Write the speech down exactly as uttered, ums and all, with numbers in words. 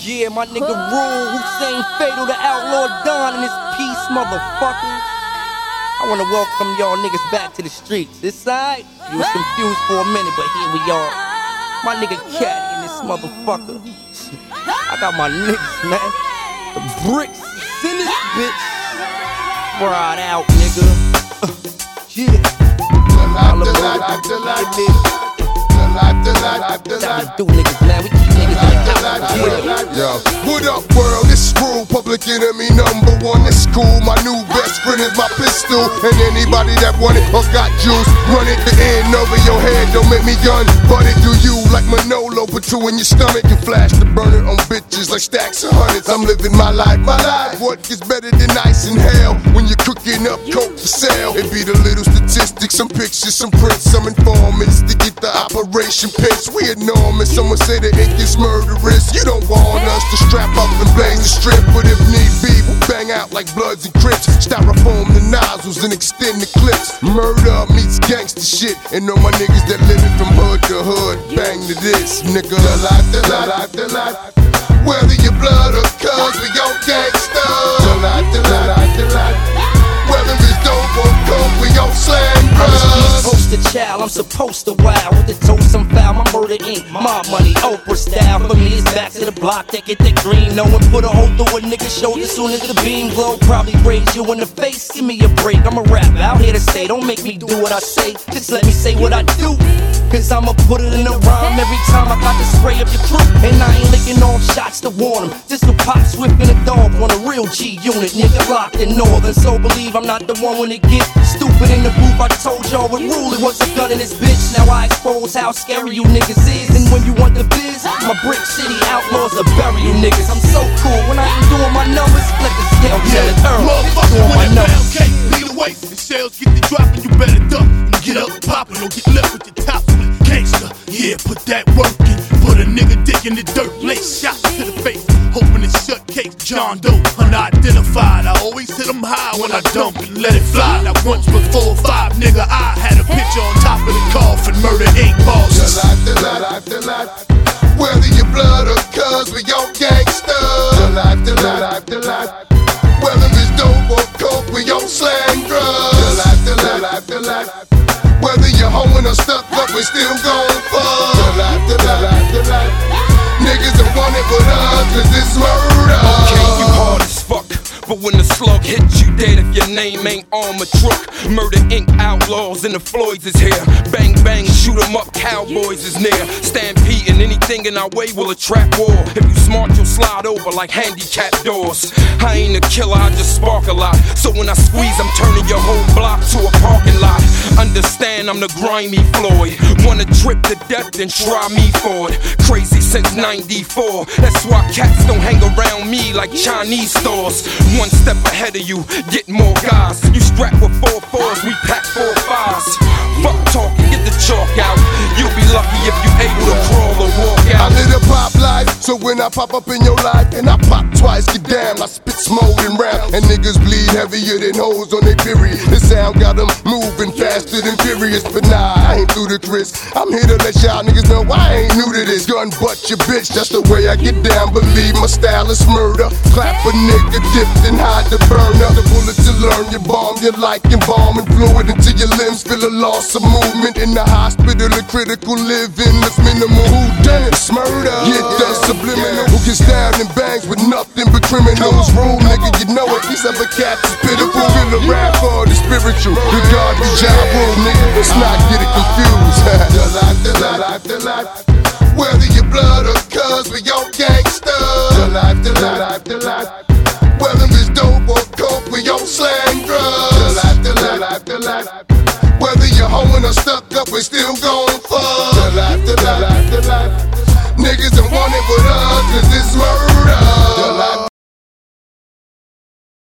Yeah, my nigga Rule, Hussein Fatal, the outlaw Don and his peace, motherfuckers. I wanna welcome y'all niggas back to the streets. This side, you was confused for a minute, but here we are. My nigga Caddy and this motherfucker. I got my niggas, man. The bricks is in this bitch. Fried out, nigga. Uh, yeah. Do niggas, man. We keep niggas in the house. Yeah. Yo, what up, world? This Screw, public enemy number one. It's cool. My new best friend is my pistol, and anybody that want it or got juice, run it the end over your head. Don't make me gun, but it do you like Manolo. Put two in your stomach and flash the burner on bitches like stacks of hundreds. I'm living my life, my life. What gets better than ice in hell when you're cooking up coke for sale? It be the little statistics, some pictures, some prints, some informants to get the operation pitch. We enormous. Someone say the ink is murderous. You don't want us to strap up and blaze the strip, but if need be, we'll bang out like Bloods and Crips. Styrofoam the nozzles and extend the clips. Murder meets gangster shit, and all my niggas that living from hood to hood, bang to this, nigga. The life, the life, the life. Whether you blood or cuz, we gon' gangsta. The life, the life, the life. Whether it's dope or coke, we gon' slang drugs. I'm a poster child, I'm supposed to wow. With the toast, I'm foul, my murder ink, my money, Oprah style. For me, it's back to the block, they get that green. No one put a hole through a nigga's shoulder soon as the beam glow. Probably raise you in the face, give me a break. I'm a rap out here to stay, don't make me do what I say. Just let me say what I do, cause I'ma put it in a rhyme every time I got to spray up your crew. And I ain't licking off shots to warn them. Just a pop swift and a dog on a real G unit, nigga locked in northern. So believe I'm not the one when it gets stupid in the booth. I told y'all with Rule it was a gun in this bitch. Now I expose how scary you niggas is. And when you want the biz, my Brick City outlaws will bury you niggas. I'm so cool when I ain't doing my numbers. Let the scale tell it early. Motherfucker, when that pound cake lead away, the shells get to dropping, you better duck and get up popping or get left with your top split. Gangsta, yeah, put that work in. Put a nigga dick in the dirt, lay shots to the face. Hoping it's shut case, John Doe, unidentified. I always hit them high when I dump and let it fly. Now once before five, nigga, I had a picture on top of the coffin. Murder Incorporated bosses. The life, the life, the life. Whether you blood or cuz, we gon' gangsta. The life, the life, the life. Whether it's dope or coke, we gon' slang drugs. The life, the life, the life. Whether you're hoeing or stuck up, we still gon' fuck. The life, the life, the life. Niggas don't want it with us, cause it's murder. Okay, you hard as fuck, but when the slug hits you dead if your name ain't on my truck. Murder Incorporated outlaws and the Floyds is here. Bang bang, shoot 'em up, cowboys is near. Stampede and anything in our way will attract war. If you smart, you'll slide over like handicapped doors. I ain't a killer, I just spark a lot. So when I squeeze, I'm turning your whole block to a parking lot. Understand I'm the grimy Floyd. Wanna trip to death, then try me for it. Crazy since ninety-four. That's why cats don't hang around me like Chinese stores. One step ahead of you, get more guys. You strap with four fours, we pack four fives. Fuck talking, get the chalk out. You'll be lucky if you able to crawl or walk out. I live a pop life, so when I pop up in your life, and I pop twice, get damn, I spit smoke and rap. And niggas bleed heavier than hoes on their period. The sound got them moving faster than furious. But nah, I ain't through the Chris. I'm here to let y'all niggas know I ain't new to this. Gun butt your bitch, that's the way I get down. Believe my style is murder. Clap a nigga, dipped and hide the burner. The bullet to learn your bomb, you like embalming fluid into your limbs. Feel a loss of movement in the hospital of critical living. That's minimal. Who done it? Murder. Get the subliminal. Who gets down and bangs with nothing but criminals. Rule, nigga, you know it. These other cats is pitiful. Feel the rap for the spiritual. The God, the job rule, nigga. Let's not get it confused. The life, the life, the life. Whether you blood or cuz, we gon' gangsta. The life, the life, the life. Whether it's dope or coke, we gon' slang drugs. The life, the life, the life. Whether you're hoeing or stuck up, we still gon' fuck. The life, the life.